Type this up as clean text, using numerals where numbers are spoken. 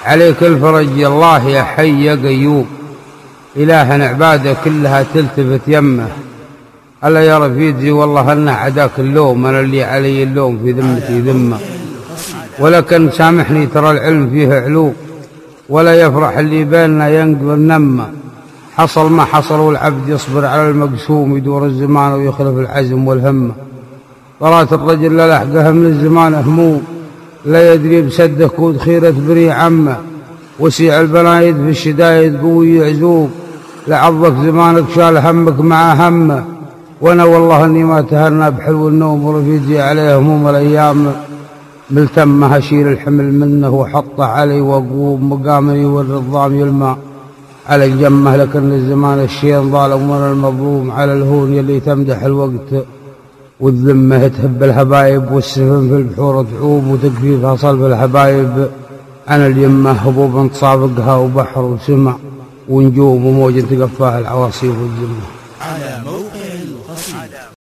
عليك الفرج يا الله يا حي يا قيوم، إلهنا عباده كلها تلتفت يمه. ألا يا رفيدي والله أنه عداك اللوم، أنا اللي علي اللوم في ذمتي ذمه. ولكن سامحني ترى العلم فيه علوم، ولا يفرح اللي بيننا ينقبل نمه. حصل ما حصل والعبد يصبر على المقسوم، يدور الزمان ويخلف العزم والهمه. طلعت الرجل لا لحقها من الزمان هموم، لا يدري بسده كود خيرة بري عمه. وسيع البنايد في الشدايد قوي عزوم، لعظك زمانك شال همك مع همه. وانا والله اني ما تهنى بحلو النوم، ورفيجي عليه هموم الايام ملتمه. اشيل الحمل منه وحطه علي واقوم مقامني والرضام يلمع على الجمه. لكن الزمان الشين ظالم وانا المظلوم، على الهون يلي تمدح الوقت والذمه. تهب الحبايب والسفن في البحور تعوب، وتكفيفها صلب الحبايب عن اليمه. هبوب تصافقها وبحر وسمع ونجوم وموج تقفاها العواصيف والذمه.